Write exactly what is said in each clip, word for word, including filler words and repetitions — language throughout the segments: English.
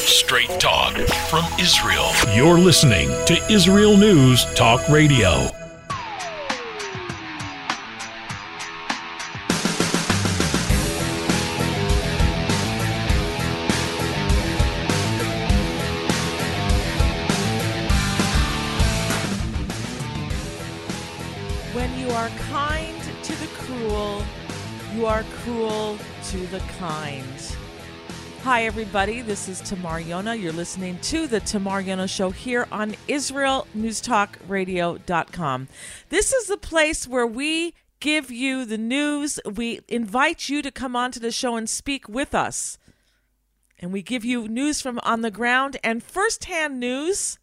Straight talk from Israel. You're listening to Israel News Talk Radio. When you are kind to the cruel, you are cruel to the kind. Hi, everybody. This is Tamar Yona. You're listening to the Tamar Yona Show here on Israel News Talk Radio dot com. This is the place where we give you the news. We invite you to come onto the show and speak with us. And we give you news from on the ground and firsthand news.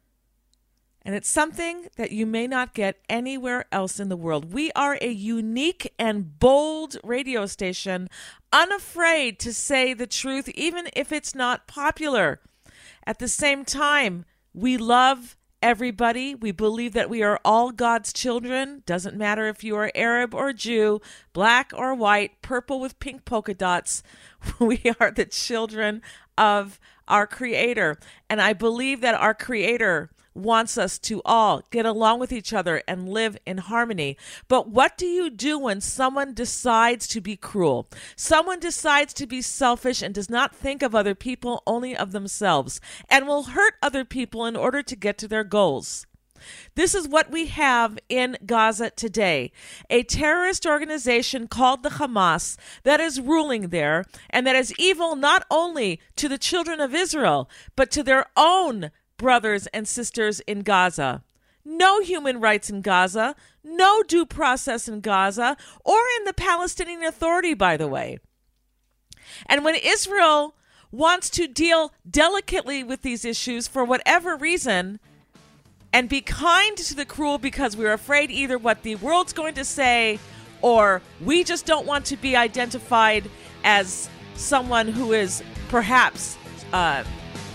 And it's something that you may not get anywhere else in the world. We are a unique and bold radio station, unafraid to say the truth, even if it's not popular. At the same time, we love everybody. We believe that we are all God's children. Doesn't matter if you are Arab or Jew, black or white, purple with pink polka dots. We are the children of our Creator. And I believe that our Creator wants us to all get along with each other and live in harmony. But what do you do when someone decides to be cruel? Someone decides to be selfish and does not think of other people, only of themselves, and will hurt other people in order to get to their goals. This is what we have in Gaza today, a terrorist organization called the Hamas that is ruling there and that is evil not only to the children of Israel, but to their own brothers and sisters in Gaza. No human rights in Gaza, no due process in Gaza, or in the Palestinian Authority, by the way. And when Israel wants to deal delicately with these issues for whatever reason, and be kind to the cruel because we're afraid either what the world's going to say, or we just don't want to be identified as someone who is perhaps uh,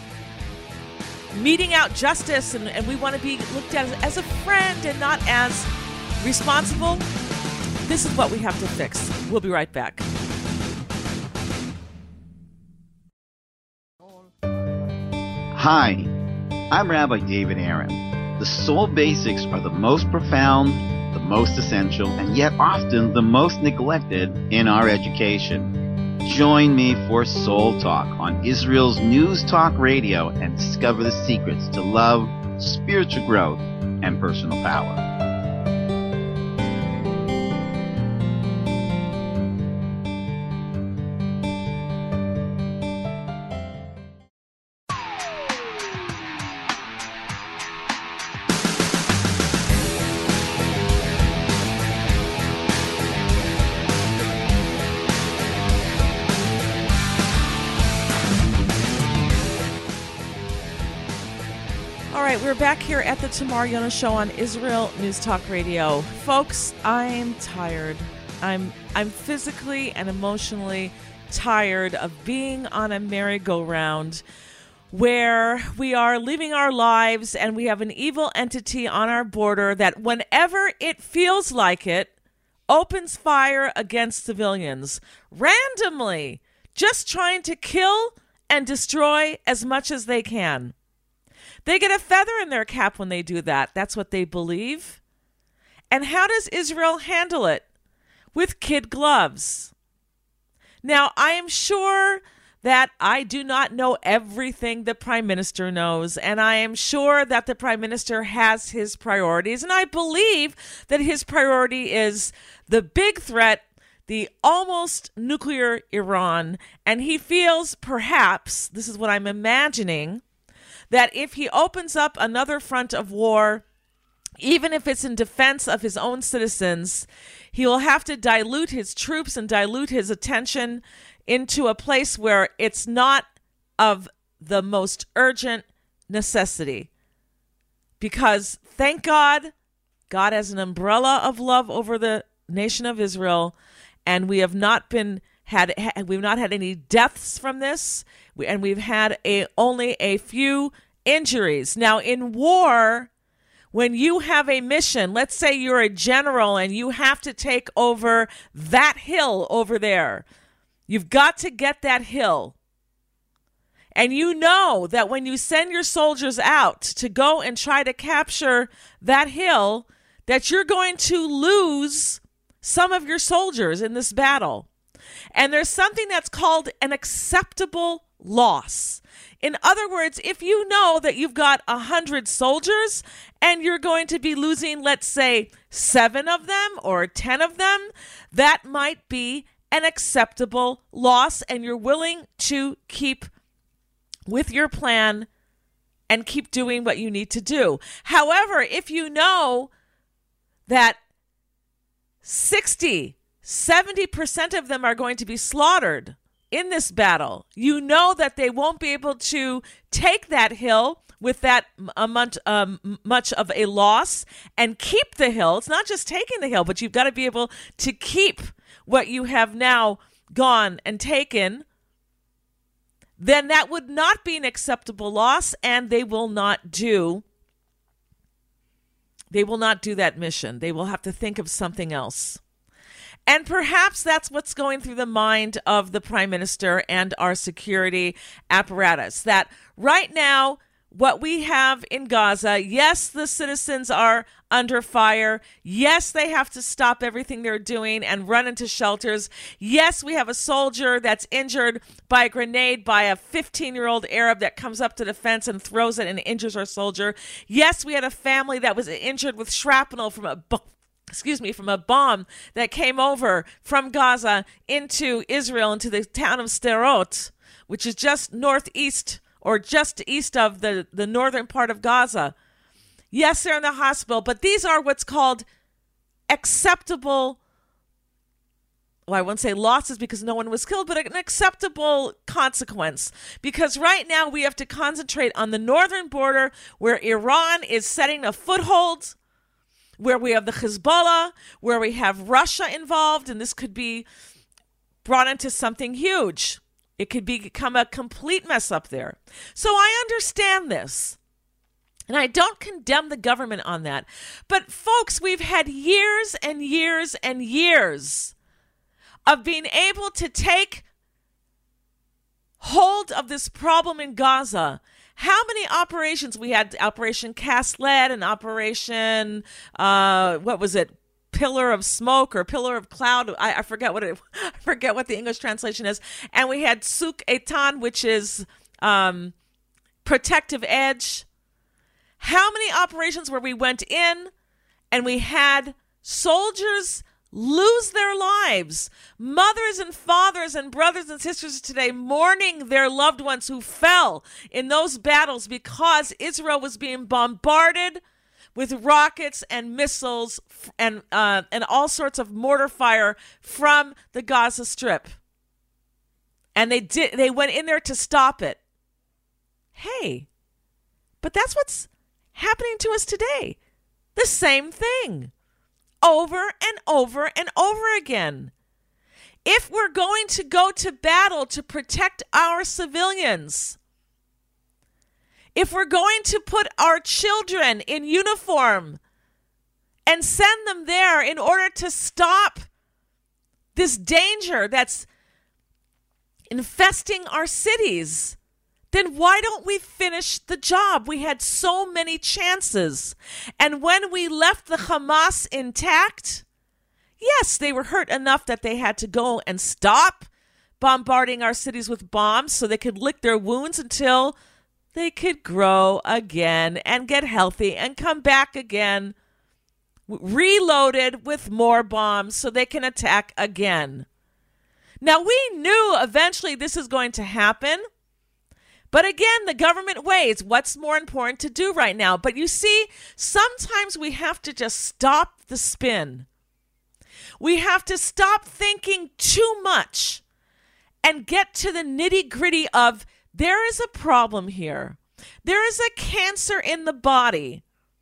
meting out justice, and, and we want to be looked at as, as a friend and not as responsible. This is what we have to fix. We'll be right back. Hi, I'm Rabbi David Aaron. The soul basics are the most profound, the most essential, and yet often the most neglected in our education. Join me for Soul Talk on Israel's News Talk Radio and discover the secrets to love, spiritual growth, and personal power. We're back here at the Tamar Yona Show on Israel News Talk Radio. Folks, I'm tired. I'm I'm physically and emotionally tired of being on a merry-go-round where we are living our lives and we have an evil entity on our border that whenever it feels like it, opens fire against civilians randomly, just trying to kill and destroy as much as they can. They get a feather in their cap when they do that. That's what they believe. And how does Israel handle it? With kid gloves. Now, I am sure that I do not know everything the Prime Minister knows, and I am sure that the Prime Minister has his priorities, and I believe that his priority is the big threat, the almost nuclear Iran, and he feels perhaps, this is what I'm imagining, that if he opens up another front of war, even if it's in defense of his own citizens, he will have to dilute his troops and dilute his attention into a place where it's not of the most urgent necessity. Because thank God, God has an umbrella of love over the nation of Israel, and we have not been had we've not had any deaths from this, and we've had a only a few injuries. Now, in war, when you have a mission, let's say you're a general and you have to take over that hill over there, you've got to get that hill. And you know that when you send your soldiers out to go and try to capture that hill, that you're going to lose some of your soldiers in this battle. And there's something that's called an acceptable loss. In other words, if you know that you've got one hundred soldiers and you're going to be losing, let's say, seven of them or ten of them, that might be an acceptable loss, and you're willing to keep with your plan and keep doing what you need to do. However, if you know that sixty, seventy percent of them are going to be slaughtered in this battle, you know that they won't be able to take that hill with that much, um, much of a loss and keep the hill. It's not just taking the hill, but you've got to be able to keep what you have now gone and taken. Then that would not be an acceptable loss, and they will not do they will not do that mission. They will have to think of something else. And perhaps that's what's going through the mind of the Prime Minister and our security apparatus, that right now, what we have in Gaza, yes, the citizens are under fire. Yes, they have to stop everything they're doing and run into shelters. Yes, we have a soldier that's injured by a grenade by a fifteen-year-old Arab that comes up to the fence and throws it and injures our soldier. Yes, we had a family that was injured with shrapnel from a bu- excuse me, from a bomb that came over from Gaza into Israel, into the town of Sderot, which is just northeast or just east of the, the northern part of Gaza. Yes, they're in the hospital, but these are what's called acceptable, well, I won't say losses because no one was killed, but an acceptable consequence. Because right now we have to concentrate on the northern border where Iran is setting a foothold, where we have the Hezbollah, where we have Russia involved, and this could be brought into something huge. It could be, become a complete mess up there. So I understand this. And I don't condemn the government on that. But folks, we've had years and years and years of being able to take hold of this problem in Gaza. How many operations we had? Operation Cast Lead and Operation, uh, what was it? Pillar of Smoke or Pillar of Cloud. I, I forget what it. I forget what the English translation is. And we had Suk Eitan, which is um, protective edge. How many operations where we went in and we had soldiers lose their lives, mothers and fathers and brothers and sisters today mourning their loved ones who fell in those battles because Israel was being bombarded with rockets and missiles and uh, and all sorts of mortar fire from the Gaza Strip. And they did they went in there to stop it. Hey, but that's what's happening to us today. The same thing. Over and over and over again. If we're going to go to battle to protect our civilians, if we're going to put our children in uniform and send them there in order to stop this danger that's infesting our cities, then why don't we finish the job? We had so many chances. And when we left the Hamas intact, yes, they were hurt enough that they had to go and stop bombarding our cities with bombs so they could lick their wounds until they could grow again and get healthy and come back again, reloaded with more bombs so they can attack again. Now, we knew eventually this is going to happen. But again, the government weighs what's more important to do right now. But you see, sometimes we have to just stop the spin. We have to stop thinking too much and get to the nitty-gritty of there is a problem here. There is a cancer in the body.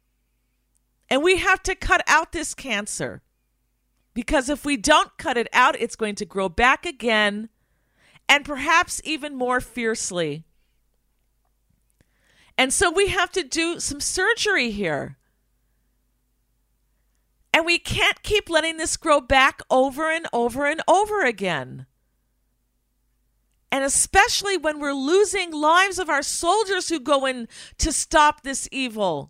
And we have to cut out this cancer. Because if we don't cut it out, it's going to grow back again, and perhaps even more fiercely. And so we have to do some surgery here. And we can't keep letting this grow back over and over and over again. And especially when we're losing lives of our soldiers who go in to stop this evil.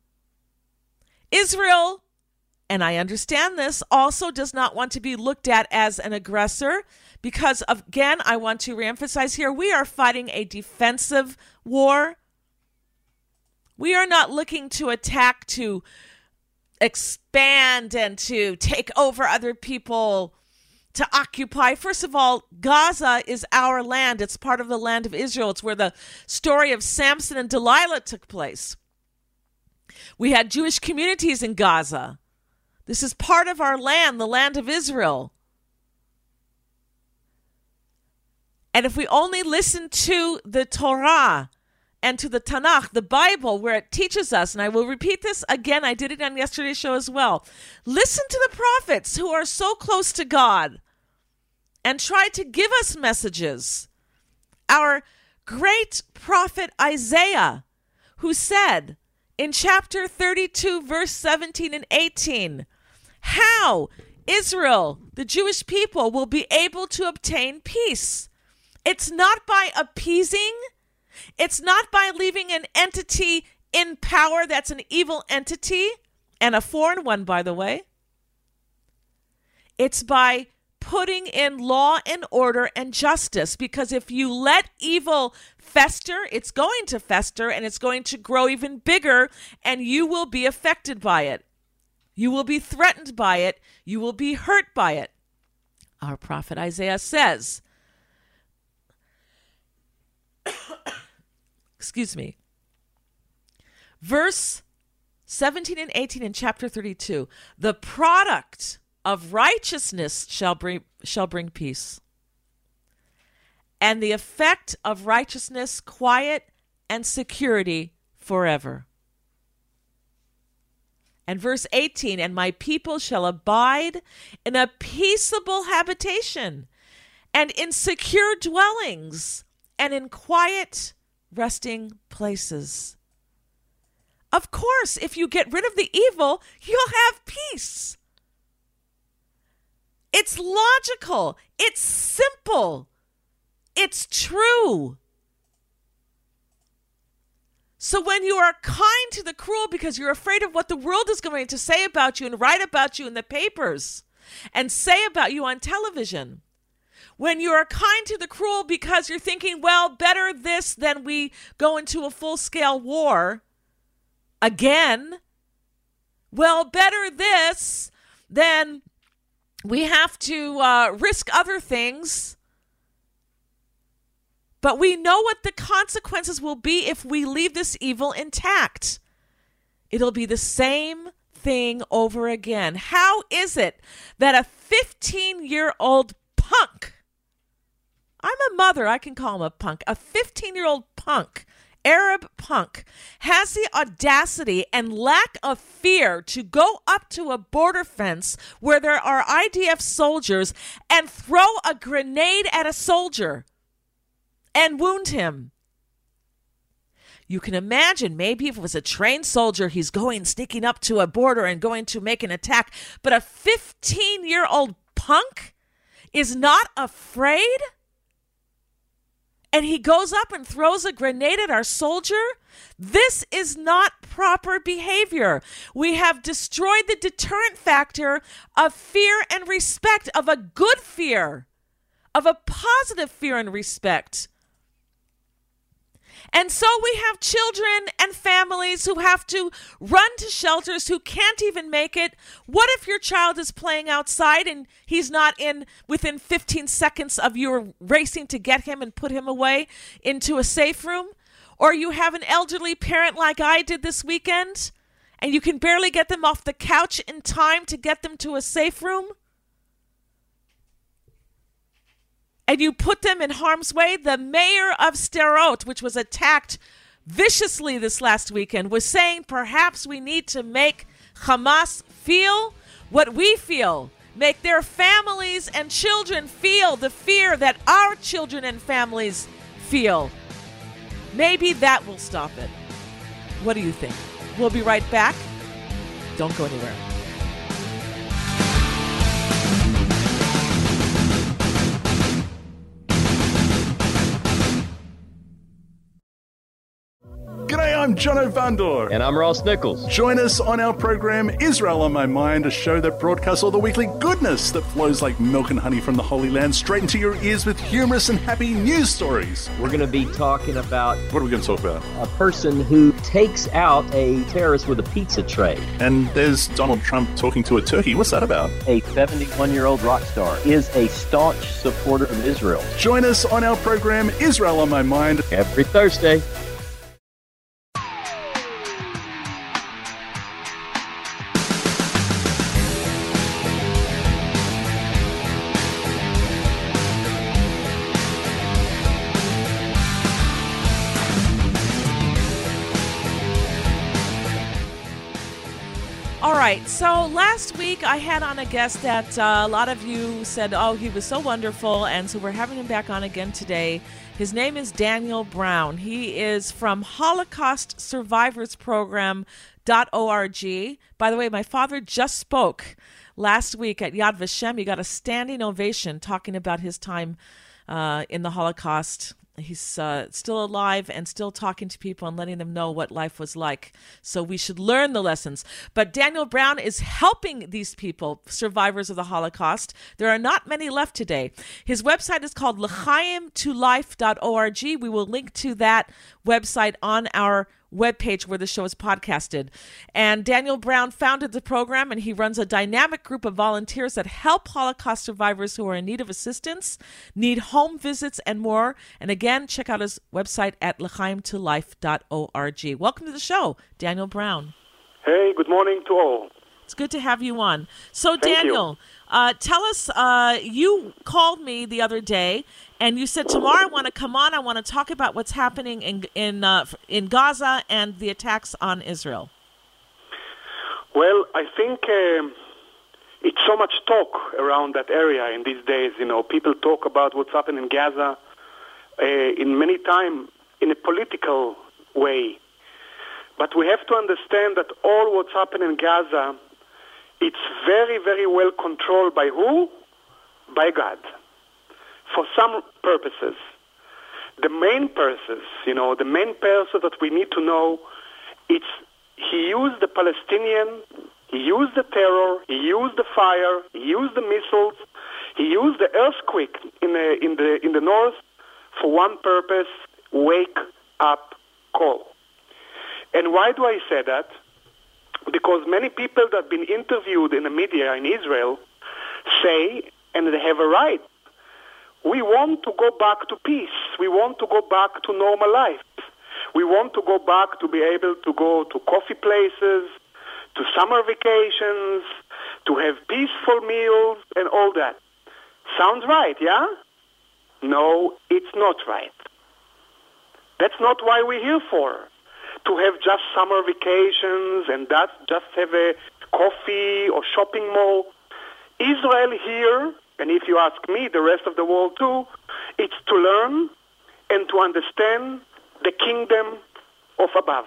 Israel, and I understand this, also does not want to be looked at as an aggressor because, of, again, I want to reemphasize here, we are fighting a defensive war. We are not looking to attack to expand and to take over other people, to occupy. First of all, Gaza is our land. It's part of the land of Israel. It's where the story of Samson and Delilah took place. We had Jewish communities in Gaza. This is part of our land, the land of Israel. And if we only listen to the Torah and to the Tanakh, the Bible, where it teaches us, and I will repeat this again, I did it on yesterday's show as well. Listen to the prophets who are so close to God and try to give us messages. Our great prophet Isaiah, who said in chapter thirty-two, verse seventeen and eighteen, how Israel, the Jewish people, will be able to obtain peace. It's not by appeasing. It's not by leaving an entity in power that's an evil entity, and a foreign one, by the way. It's by putting in law and order and justice, because if you let evil fester, it's going to fester and it's going to grow even bigger, and you will be affected by it. You will be threatened by it. You will be hurt by it. Our prophet Isaiah says, excuse me, verse seventeen and eighteen in chapter thirty-two, the product of righteousness shall bring, shall bring peace, and the effect of righteousness, quiet and security forever. And verse eighteen, and my people shall abide in a peaceable habitation, and in secure dwellings, and in quiet resting places. Of course, if you get rid of the evil, you'll have peace. It's logical. It's simple. It's true. So when you are kind to the cruel because you're afraid of what the world is going to say about you and write about you in the papers and say about you on television, when you are kind to the cruel because you're thinking, well, better this than we go into a full-scale war again, well, better this than we have to uh, risk other things. But we know what the consequences will be if we leave this evil intact. It'll be the same thing over again. How is it that a fifteen-year-old punk, I'm a mother, I can call him a punk, a fifteen-year-old punk, Arab punk, has the audacity and lack of fear to go up to a border fence where there are I D F soldiers and throw a grenade at a soldier and wound him? You can imagine, maybe if it was a trained soldier, he's going, sneaking up to a border and going to make an attack. But a fifteen-year-old punk is not afraid? And he goes up and throws a grenade at our soldier? This is not proper behavior. We have destroyed the deterrent factor of fear and respect, of a good fear, of a positive fear and respect. And so we have children and families who have to run to shelters who can't even make it. What if your child is playing outside and he's not in within fifteen seconds of you racing to get him and put him away into a safe room? Or you have an elderly parent like I did this weekend, and you can barely get them off the couch in time to get them to a safe room? And you put them in harm's way? The mayor of Sderot, which was attacked viciously this last weekend, was saying perhaps we need to make Hamas feel what we feel. Make their families and children feel the fear that our children and families feel. Maybe that will stop it. What do you think? We'll be right back. Don't go anywhere. I'm Jono Vandor. And I'm Ross Nichols. Join us on our program Israel on My Mind, a show that broadcasts all the weekly goodness that flows like milk and honey from the Holy Land straight into your ears with humorous and happy news stories. We're going to be talking about... What are we going to talk about? A person who takes out a terrorist with a pizza tray. And there's Donald Trump talking to a turkey. What's that about? A seventy-one-year-old rock star is a staunch supporter of Israel. Join us on our program Israel on My Mind every Thursday. All right, so last week I had on a guest that uh, a lot of you said, oh, he was so wonderful, and so we're having him back on again today. His name is Daniel Brown. He is from Holocaust Survivors Program dot org. By the way, my father just spoke last week at Yad Vashem. He got a standing ovation talking about his time uh, in the Holocaust. He's uh, still alive and still talking to people and letting them know what life was like. So we should learn the lessons. But Daniel Brown is helping these people, survivors of the Holocaust. There are not many left today. His website is called l'chaim to life dot org. We will link to that website on our webpage where the show is podcasted. And Daniel Brown founded the program, and he runs a dynamic group of volunteers that help Holocaust survivors who are in need of assistance, need home visits, and more. And again, check out his website at l'chaim to life dot org. Welcome to the show, Daniel Brown. Hey, good morning to all. It's good to have you on. So, Thank Daniel, uh, tell us, uh, you called me the other day, and you said, tomorrow I want to come on, I want to talk about what's happening in in uh, in Gaza and the attacks on Israel. Well, I think um, it's so much talk around that area in these days. You know, people talk about what's happening in Gaza uh, in many times in a political way. But we have to understand that all what's happening in Gaza, it's very, very well controlled by who? By God. For some purposes. The main purpose, you know, the main purpose that we need to know, it's he used the Palestinian, he used the terror, he used the fire, he used the missiles, he used the earthquake in the in the in the north for one purpose: wake up call. And why do I say that? Because many people that have been interviewed in the media in Israel say, and they have a right, we want to go back to peace. We want to go back to normal life. We want to go back to be able to go to coffee places, to summer vacations, to have peaceful meals and all that. Sounds right, yeah? No, it's not right. That's not why we're here for. To have just summer vacations and that just have a coffee or shopping mall. Israel here, and if you ask me, the rest of the world too, it's to learn and to understand the kingdom of above.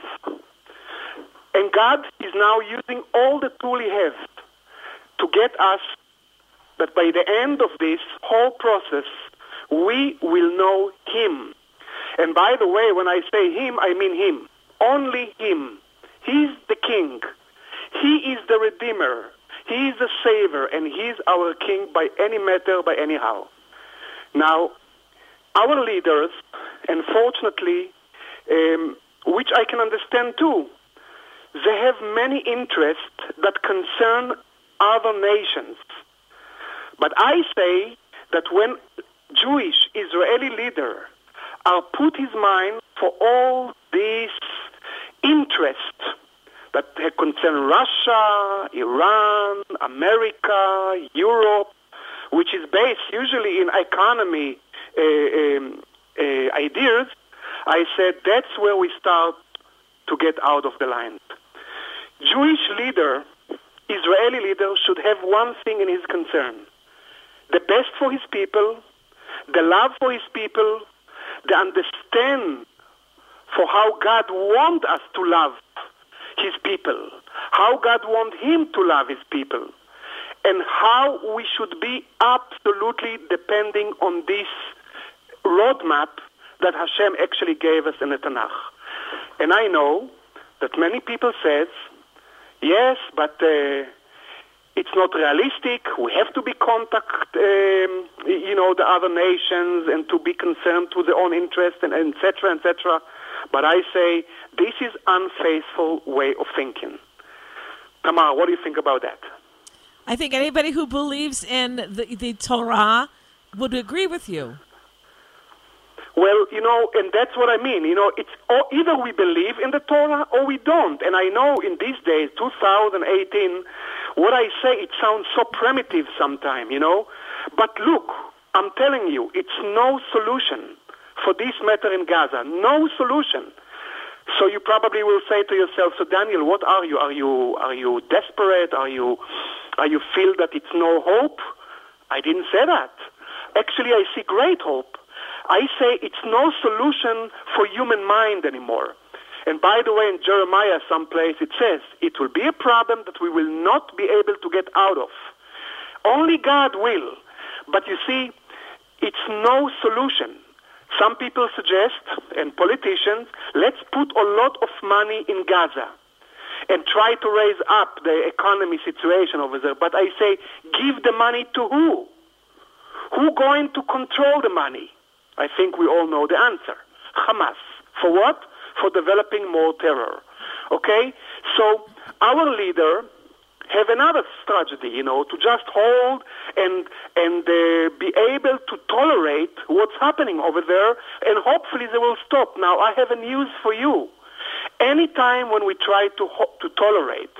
And God is now using all the tool he has to get us that by the end of this whole process, we will know him. And by the way, when I say him, I mean him. Only him. He's the king. He is the redeemer. He is the savior, and he's our king by any matter, by anyhow. Now, our leaders, unfortunately, um, which I can understand too, they have many interests that concern other nations. But I say that when Jewish Israeli leader are put his mind for all these interests that concern Russia, Iran, America, Europe, which is based usually in economy uh, um, uh, ideas, I said that's where we start to get out of the line. Jewish leader, Israeli leader, should have one thing in his concern: the best for his people, the love for his people, the understand for how God wants us to love his people, how God wants him to love his people, and how we should be absolutely depending on this roadmap that Hashem actually gave us in the Tanakh. And I know that many people says, yes, but uh, it's not realistic. We have to be contact, um, you know, the other nations and to be concerned to their own interest, and et cetera, et cetera. But I say this is unfaithful way of thinking. Tamar, what do you think about that? I think anybody who believes in the, the Torah would agree with you. Well, you know, and that's what I mean. You know, it's or either we believe in the Torah or we don't. And I know in these days, two thousand eighteen, what I say, it sounds so primitive sometimes, you know. But look, I'm telling you, it's no solution for this matter in Gaza. No solution. So you probably will say to yourself, so Daniel, what are you? Are you are you desperate? Are you are you feel that it's no hope? I didn't say that. Actually, I see great hope. I say it's no solution for human mind anymore. And by the way, in Jeremiah someplace it says, it will be a problem that we will not be able to get out of. Only God will. But you see, it's no solution. Some people suggest, and politicians, let's put a lot of money in Gaza and try to raise up the economy situation over there. But I say, give the money to who? Who going to control the money? I think we all know the answer. Hamas. For what? For developing more terror. Okay? So our leader have another strategy, you know, to just hold and and uh, be able to tolerate what's happening over there, and hopefully they will stop. Now, I have a news for you. Anytime when we try to ho- to tolerate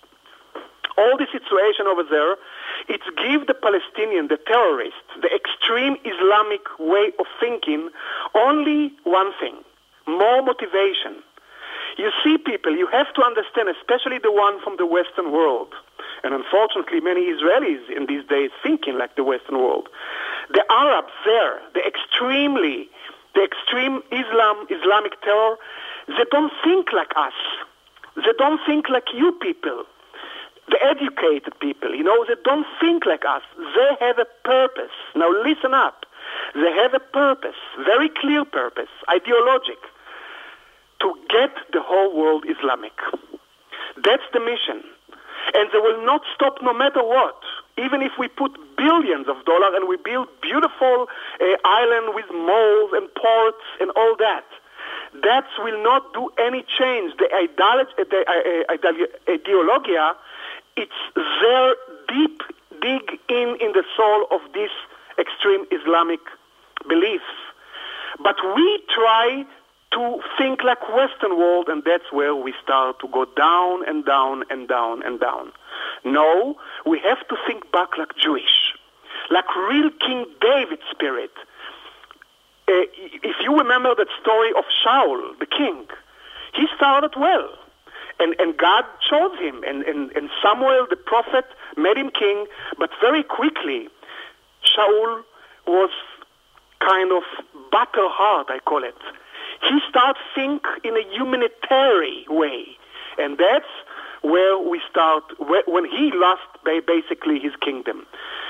all the situation over there, it's give the Palestinian, the terrorists, the extreme Islamic way of thinking only one thing, more motivation. You see, people, you have to understand, especially the one from the Western world, and unfortunately many Israelis in these days thinking like the Western world. The Arabs there, the extremely, the extreme Islam, Islamic terror, they don't think like us. They don't think like you people. The educated people, you know, they don't think like us. They have a purpose. Now listen up. They have a purpose, very clear purpose, ideologic, to get the whole world Islamic. That's the mission. And they will not stop no matter what. Even if we put billions of dollars and we build beautiful uh, island with malls and ports and all that, that will not do any change. The, ideolo- the uh, uh, ideologia, it's there deep, dig in in the soul of this extreme Islamic beliefs. But we try to think like Western world, and that's where we start to go down and down and down and down. No, we have to think back like Jewish, like real King David spirit. Uh, if you remember that story of Shaul, the king, he started well. And, and God chose him, and, and, and Samuel, the prophet, made him king, but very quickly, Shaul was kind of battle hard, I call it. He started think in a humanitarian way, and that's where we start, when he lost basically his kingdom.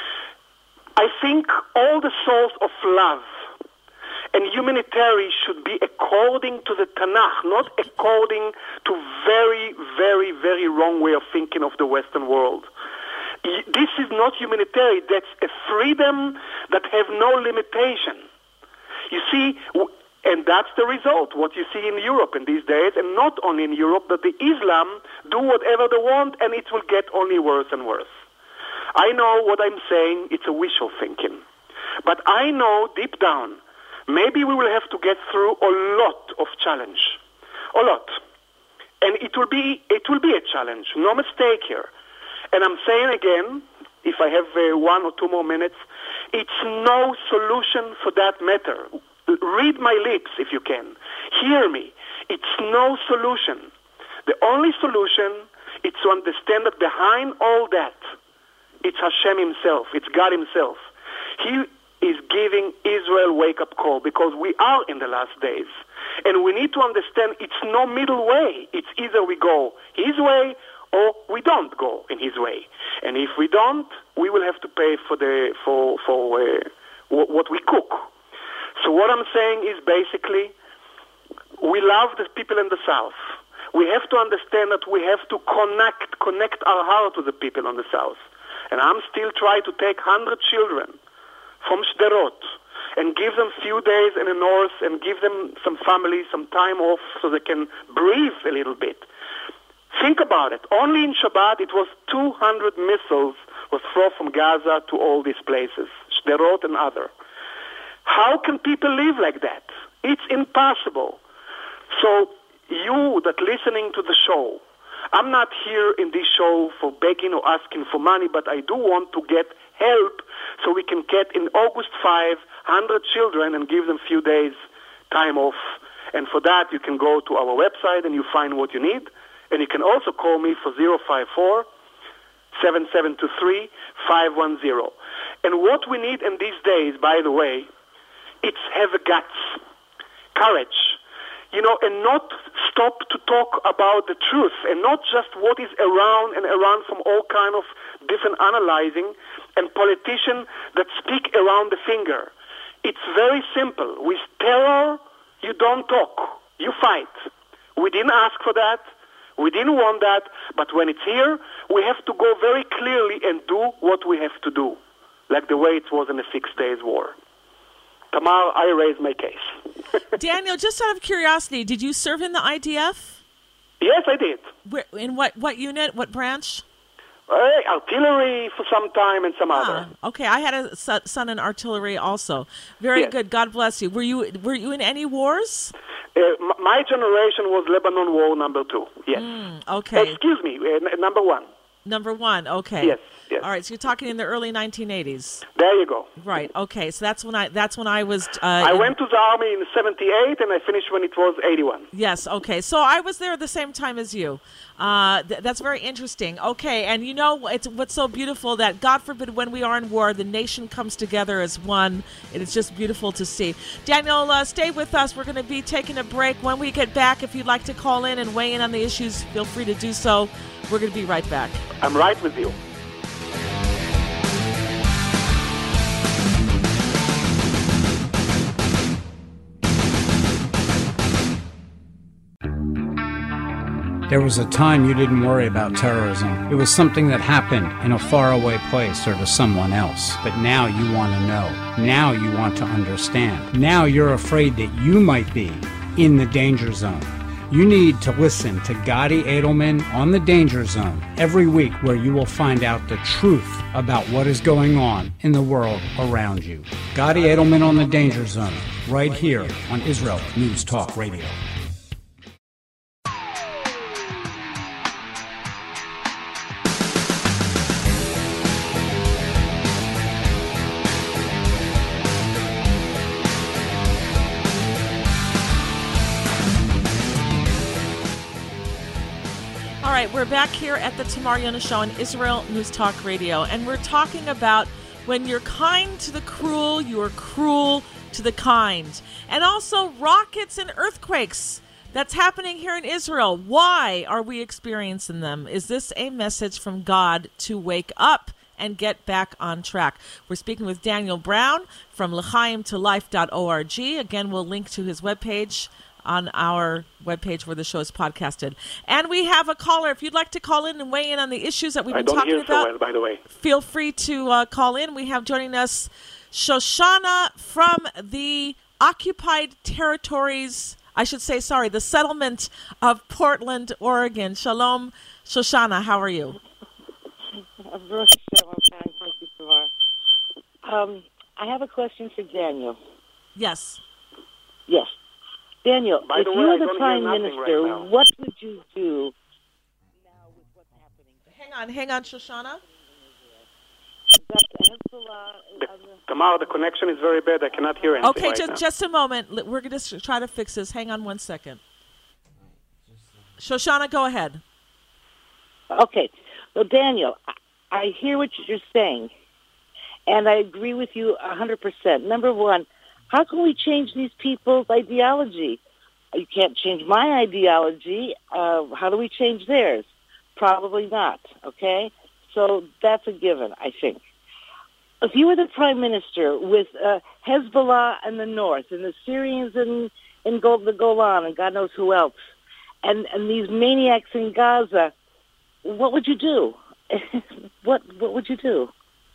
I think all the source of love and humanitarian should be according to the Tanakh, not according to very, very, very wrong way of thinking of the Western world. This is not humanitarian. That's a freedom that have no limitation. You see, and that's the result, what you see in Europe in these days, and not only in Europe, but the Islam do whatever they want, and it will get only worse and worse. I know what I'm saying, it's a wishful thinking. But I know deep down, maybe we will have to get through a lot of challenge. A lot. And it will be it will be a challenge, no mistake here. And I'm saying again, if I have uh, one or two more minutes, it's no solution for that matter. Read my lips if you can. Hear me. It's no solution. The only solution is to understand that behind all that, it's Hashem himself, it's God himself. He is giving Israel wake-up call because we are in the last days. And we need to understand it's no middle way. It's either we go his way or we don't go in his way. And if we don't, we will have to pay for the for for uh, w- what we cook. So what I'm saying is basically we love the people in the South. We have to understand that we have to connect, connect our heart to the people on the South. And I'm still trying to take one hundred children from Sderot and give them a few days in the north and give them some family, some time off so they can breathe a little bit. Think about it. Only in Shabbat it was two hundred missiles was thrown from Gaza to all these places, Sderot and other. How can people live like that? It's impossible. So you that listening to the show, I'm not here in this show for begging or asking for money, but I do want to get help so we can get in August fifth, one hundred children and give them a few days time off. And for that, you can go to our website and you find what you need. And you can also call me for zero five four, seven seven two three, five one zero. And what we need in these days, by the way, it's have a guts, courage, you know, and not stop to talk about the truth and not just what is around and around from all kind of different analyzing and politicians that speak around the finger. It's very simple. With terror, you don't talk. You fight. We didn't ask for that. We didn't want that. But when it's here, we have to go very clearly and do what we have to do, like the way it was in the Six Days War. Tamar, I raise my case. Daniel, just out of curiosity, did you serve in the I D F? Yes, I did. Where, in what, what unit, what branch? Uh, artillery for some time and some ah, other. Okay, I had a son in artillery also. Very yes. good. God bless you. Were you were you in any wars? Uh, m- my generation was Lebanon War number two. Yes. Mm, okay. Excuse me, uh, n- number one. Number one. Okay. Yes. Yes. All right. So you're talking in the early nineteen eighties. There you go. Right. Okay. So that's when I that's when I was. Uh, I in, went to the army in seventy-eight, and I finished when it was eighty-one. Yes. Okay. So I was there at the same time as you. Uh, th- that's very interesting. Okay. And you know, it's what's so beautiful that God forbid when we are in war, the nation comes together as one. And it's just beautiful to see. Daniel, uh, stay with us. We're going to be taking a break. When we get back, if you'd like to call in and weigh in on the issues, feel free to do so. We're going to be right back. I'm right with you. There was a time you didn't worry about terrorism. It was something that happened in a faraway place or to someone else. But now you want to know. Now you want to understand. Now you're afraid that you might be in the danger zone. You need to listen to Gadi Edelman on The Danger Zone every week, where you will find out the truth about what is going on in the world around you. Gadi Edelman on The Danger Zone, right here on Israel News Talk Radio. All right, we're back here at the Tamar Yona Show on Israel News Talk Radio, and we're talking about when you're kind to the cruel, you are cruel to the kind. And also rockets and earthquakes that's happening here in Israel. Why are we experiencing them? Is this a message from God to wake up and get back on track? We're speaking with Daniel Brown from l'chaim to life dot org. Again, we'll link to his webpage on our webpage where the show is podcasted. And we have a caller. If you'd like to call in and weigh in on the issues that we've been talking about, so well, by the way, feel free to uh, call in. We have joining us Shoshana from the occupied territories, I should say, sorry, the settlement of Portland, Oregon. Shalom, Shoshana. How are you? Um, I have a question for Daniel. Yes. Yes. Daniel, By if the you way, were I the don't Prime hear nothing Minister, right now. what would you do now with what's happening? Hang on, hang on, Shoshana. The, Tamar, the connection is very bad. I cannot hear anything Okay, right just now. just a moment. L- We're going to try to fix this. Hang on one second. Shoshana, go ahead. Okay. Well, Daniel, I, I hear what you're saying, and I agree with you one hundred percent. Number one, how can we change these people's ideology? You can't change my ideology. Uh, how do we change theirs? Probably not, okay? So that's a given, I think. If you were the Prime Minister with uh, Hezbollah in the north and the Syrians in, in Go- the Golan and God knows who else, and and these maniacs in Gaza, what would you do? what what would you do?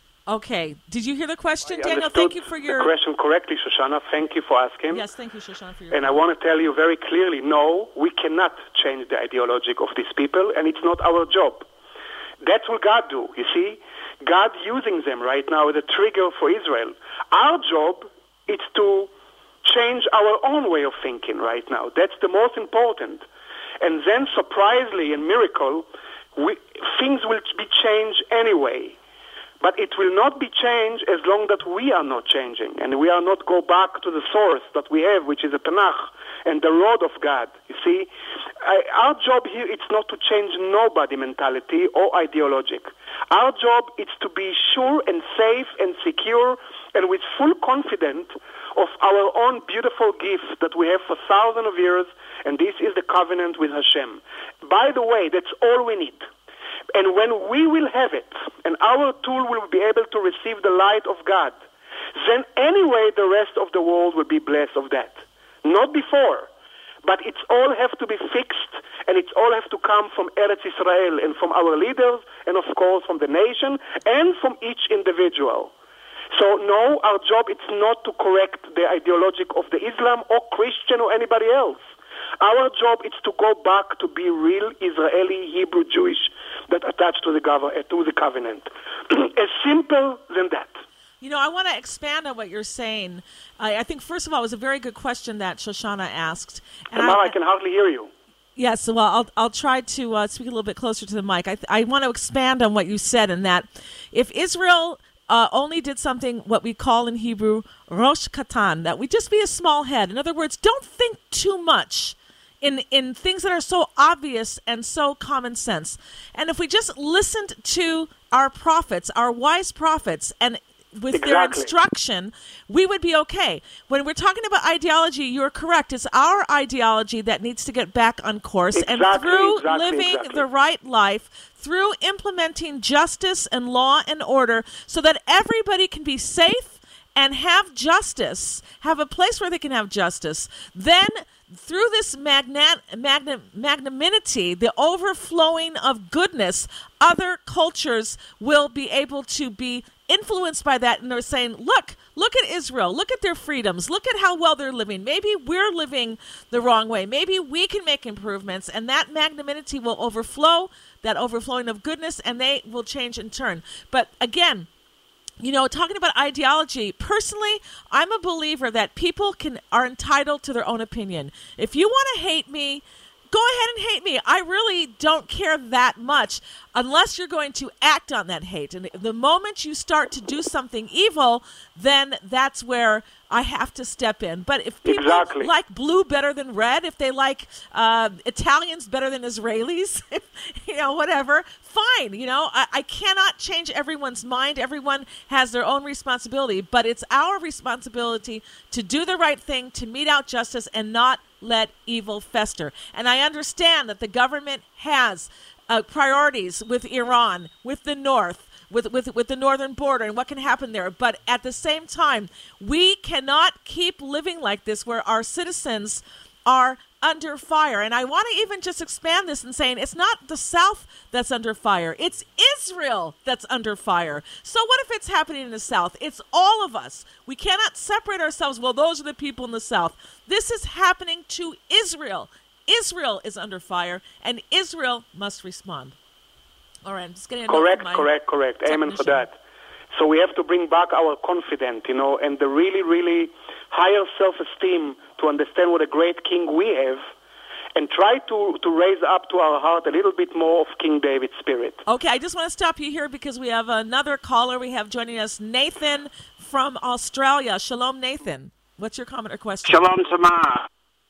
Okay. Did you hear the question, I Daniel? understood Thank you for your the question correctly, Shoshana. Thank you for asking. Yes, thank you, Shoshana, for your And I want to tell you very clearly, no, we cannot change the ideology of these people, and it's not our job. That's what God do, you see? God using them right now as a trigger for Israel. Our job is to change our own way of thinking right now. That's the most important. And then, surprisingly and miracle, we, things will be changed anyway. But it will not be changed as long that we are not changing, and we are not go back to the source that we have, which is the Tanakh and the Word of God. You see, I, our job here is not to change nobody mentality or ideologic. Our job is to be sure and safe and secure and with full confidence of our own beautiful gift that we have for thousands of years, and this is the covenant with Hashem. By the way, that's all we need. And when we will have it, and our tool will be able to receive the light of God, then anyway the rest of the world will be blessed of that. Not before. But it's all have to be fixed, and it's all have to come from Eretz Israel, and from our leaders, and of course from the nation, and from each individual. So no, our job is not to correct the ideology of the Islam or Christian or anybody else. Our job is to go back to be real Israeli, Hebrew, Jewish that attached to the, gov- to the covenant. As simple than that. You know, I want to expand on what you're saying. I, I think, first of all, it was a very good question that Shoshana asked. And Tamara, I, I can hardly hear you. Yes, well, I'll I'll try to uh, speak a little bit closer to the mic. I I want to expand on what you said in that if Israel uh, only did something, what we call in Hebrew, rosh katan, that we just be a small head. In other words, don't think too much in in things that are so obvious and so common sense. And if we just listened to our prophets, our wise prophets, and with exactly. their instruction, we would be okay. When we're talking about ideology, you're correct. It's our ideology that needs to get back on course. Exactly, and through exactly, living exactly. the right life, through implementing justice and law and order so that everybody can be safe and have justice, have a place where they can have justice, then through this magna- magna- magnanimity, the overflowing of goodness, other cultures will be able to be influenced by that, and they're saying, look, look at Israel, look at their freedoms, look at how well they're living. Maybe we're living the wrong way. Maybe we can make improvements, and that magnanimity will overflow, that overflowing of goodness, and they will change in turn. But again, you know, talking about ideology, personally, I'm a believer that people can are entitled to their own opinion. If you want to hate me, go ahead and hate me. I really don't care that much unless you're going to act on that hate. And the moment you start to do something evil, then that's where I have to step in. But if people exactly. like blue better than red, if they like uh, Italians better than Israelis, you know, whatever, fine. You know, I, I cannot change everyone's mind. Everyone has their own responsibility. But it's our responsibility to do the right thing, to mete out justice, and not let evil fester. And I understand that the government has uh, priorities with Iran, with the North, with, with, with the northern border and what can happen there. But at the same time, we cannot keep living like this where our citizens are under fire. And I want to even just expand this and saying it's not the South that's under fire. It's Israel that's under fire. So what if it's happening in the South? It's all of us. We cannot separate ourselves. Well, those are the people in the South. This is happening to Israel. Israel is under fire, and Israel must respond. All right, I'm just getting correct, correct, correct. Amen for that. So we have to bring back our confidence, you know, and the really, really higher self-esteem to understand what a great king we have, and try to, to raise up to our heart a little bit more of King David's spirit. Okay, I just want to stop you here because we have another caller. We have joining us Nathan from Australia. Shalom, Nathan. What's your comment or question? Shalom, Tamar.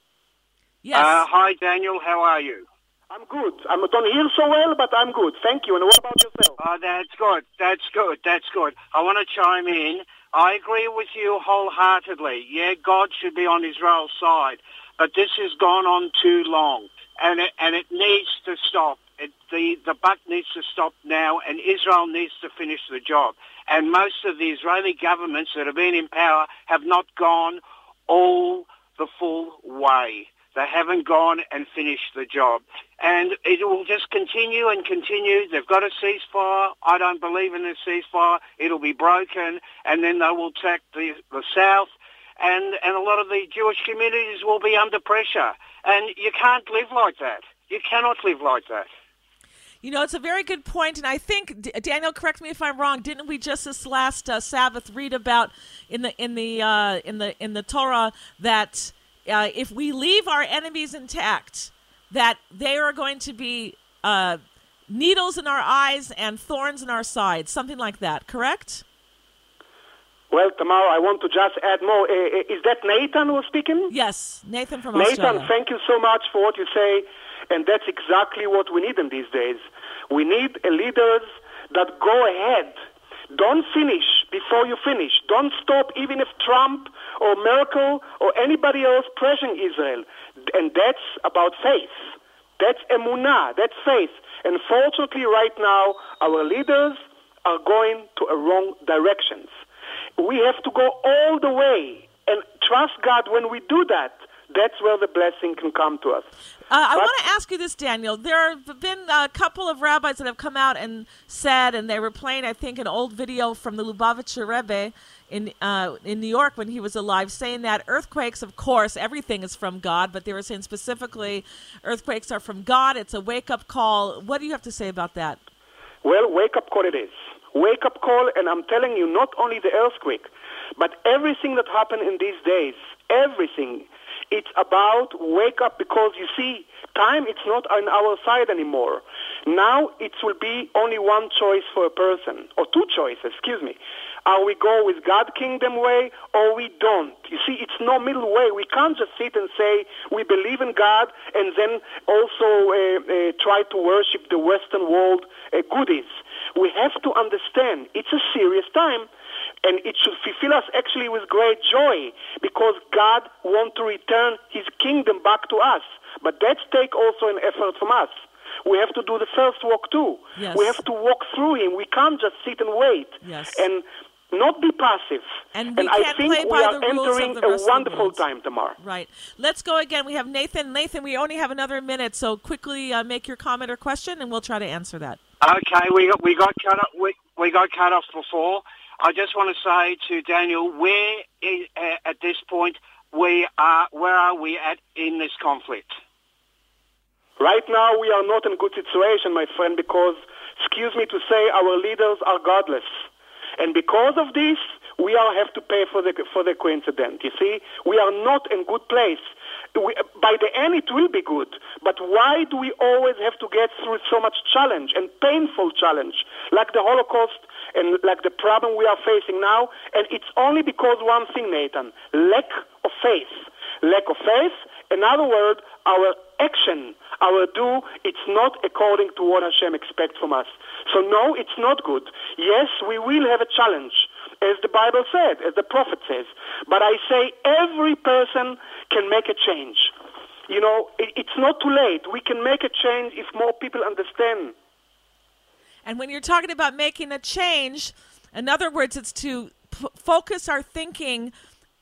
Yes. Uh, hi, Daniel. How are you? I'm good. I don't hear so well, but I'm good. Thank you. And what about yourself? Oh, that's good. That's good. That's good. I want to chime in. I agree with you wholeheartedly. Yeah, God should be on Israel's side. But this has gone on too long. And it, and it needs to stop. It, the, the buck needs to stop now, and Israel needs to finish the job. And most of the Israeli governments that have been in power have not gone all the full way. They haven't gone and finished the job. And it will just continue and continue. They've got a ceasefire. I don't believe in a ceasefire. It'll be broken, and then they will attack the, the south, and, and a lot of the Jewish communities will be under pressure. And you can't live like that. You cannot live like that. You know, it's a very good point, and I think, D- Daniel, correct me if I'm wrong. Didn't we just this last uh, Sabbath read about in the in the uh, in the in the Torah that uh, if we leave our enemies intact, that they are going to be uh, needles in our eyes and thorns in our sides, something like that. Correct? Well, Tamar, I want to just add more. Uh, is that Nathan who's speaking? Yes, Nathan from Nathan, Australia. thank you so much for what you say. And that's exactly what we need in these days. We need a leaders that go ahead. Don't finish before you finish. Don't stop even if Trump or Merkel or anybody else pressuring Israel. And that's about faith. That's emunah. That's faith. And fortunately right now, our leaders are going to a wrong directions. We have to go all the way and trust God. When we do that, that's where the blessing can come to us. Uh, I But- want to ask you this, Daniel. There have been a couple of rabbis that have come out and said, and they were playing, I think, an old video from the Lubavitcher Rebbe in uh, in New York when he was alive, saying that earthquakes, of course, everything is from God, but they were saying specifically earthquakes are from God. It's a wake-up call. What do you have to say about that? Well, wake-up call it is. Wake-up call, and I'm telling you, not only the earthquake, but everything that happened in these days, everything, it's about wake up, because you see, time it's not on our side anymore. Now it will be only one choice for a person, or two choices, excuse me. Are we go with God kingdom way, or we don't? You see, it's no middle way. We can't just sit and say we believe in God and then also uh, uh, try to worship the Western world uh, goodies. We have to understand it's a serious time. And it should fulfill us actually with great joy, because God wants to return his kingdom back to us. But that's take also an effort from us. We have to do the first walk too. Yes. We have to walk through him. We can't just sit and wait. Yes. And not be passive. And we I can't think play we by are the rules of entering the a rest of the wonderful world. time, Tamar. Right. Let's go again. We have Nathan. Nathan, we only have another minute, so quickly uh, make your comment or question, and we'll try to answer that. Okay, we got we got cut off. We, we got cut off before. I just want to say to Daniel, where is, uh, at this point we are, where are we at in this conflict? Right now, we are not in a good situation, my friend, because, excuse me to say, our leaders are godless. And because of this, we all have to pay for the for the coincidence. You see, we are not in good place. We, by the end, it will be good. But why do we always have to get through so much challenge and painful challenge, like the Holocaust and like the problem we are facing now? And it's only because one thing, Nathan, lack of faith. Lack of faith. In other words, our action, our do, it's not according to what Hashem expects from us. So no, it's not good. Yes, we will have a challenge, as the Bible said, as the prophet says. But I say every person can make a change. You know, it, it's not too late. We can make a change if more people understand. And when you're talking about making a change, in other words, it's to p- focus our thinking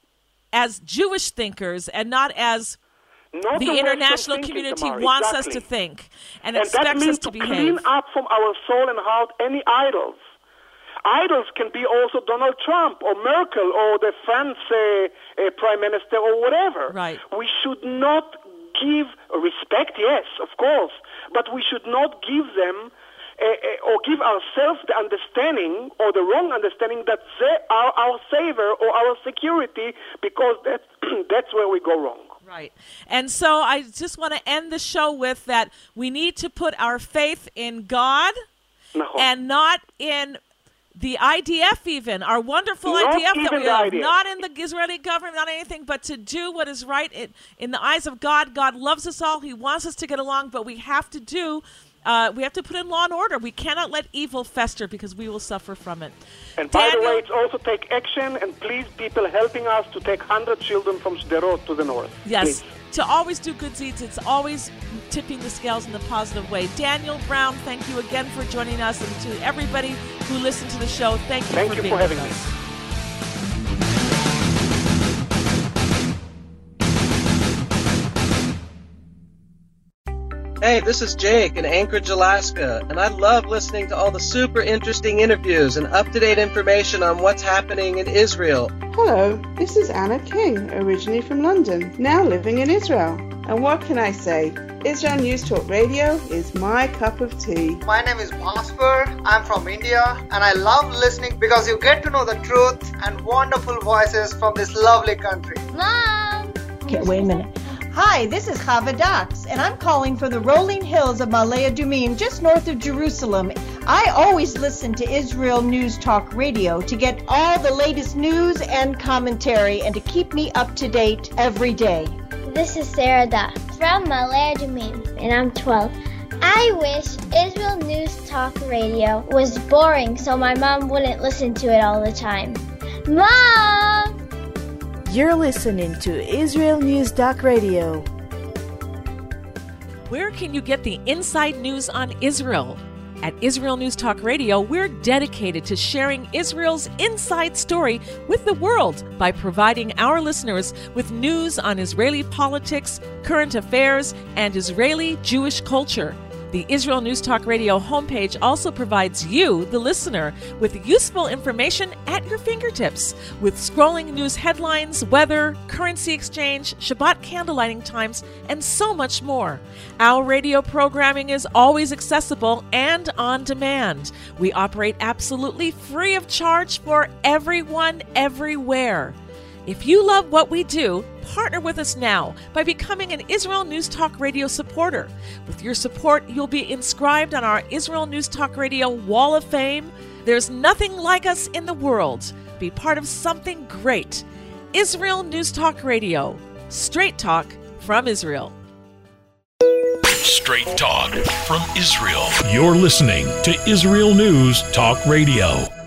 as Jewish thinkers and not as Not the international thinking, community Tamar, wants exactly. us to think and, And expects that means us to, to behave. clean up from our soul and heart any idols. Idols can be also Donald Trump or Merkel or the France uh, uh, prime minister or whatever. Right. We should not give respect, yes, of course, but we should not give them uh, uh, or give ourselves the understanding or the wrong understanding that they are our savior or our security, because that, that's where we go wrong. Right. And so I just want to end the show with that we need to put our faith in God No. and not in the I D F even, our wonderful Not I D F that even we the have, I D F. not in the Israeli government, not anything, but to do what is right in, in the eyes of God. God loves us all. He wants us to get along, but we have to do, uh, we have to put in law and order. We cannot let evil fester because we will suffer from it. And by Daniel, the way, it's also take action, and please, people helping us to take one hundred children from Sderot to the north. Yes, Please. to always do good deeds. It's always tipping the scales in the positive way. Daniel Brown, thank you again for joining us, and to everybody who listened to the show, thank you Thank for you being for having with me. us. Hey, this is Jake in Anchorage, Alaska, and I love listening to all the super interesting interviews and up-to-date information on what's happening in Israel. Hello, this is Anna King, originally from London, now living in Israel. And what can I say? Israel News Talk Radio is my cup of tea. My name is Bhaskar. I'm from India, and I love listening because you get to know the truth and wonderful voices from this lovely country. Mom! Okay, wait a minute. Hi, this is Chava Dax, and I'm calling from the rolling hills of Ma'ale Adumim, just north of Jerusalem. I always listen to Israel News Talk Radio to get all the latest news and commentary and to keep me up to date every day. This is Sarah Dax from Ma'ale Adumim, and I'm twelve. I wish Israel News Talk Radio was boring so my mom wouldn't listen to it all the time. Mom! You're listening to Israel News Talk Radio. Where can you get the inside news on Israel? At Israel News Talk Radio, we're dedicated to sharing Israel's inside story with the world by providing our listeners with news on Israeli politics, current affairs, and Israeli Jewish culture. The Israel News Talk Radio homepage also provides you, the listener, with useful information at your fingertips, with scrolling news headlines, weather, currency exchange, Shabbat candlelighting times, and so much more. Our radio programming is always accessible and on demand. We operate absolutely free of charge for everyone, everywhere. If you love what we do, partner with us now by becoming an Israel News Talk Radio supporter. With your support, you'll be inscribed on our Israel News Talk Radio Wall of Fame. There's nothing like us in the world. Be part of something great. Israel News Talk Radio. Straight talk from Israel. Straight talk from Israel. You're listening to Israel News Talk Radio.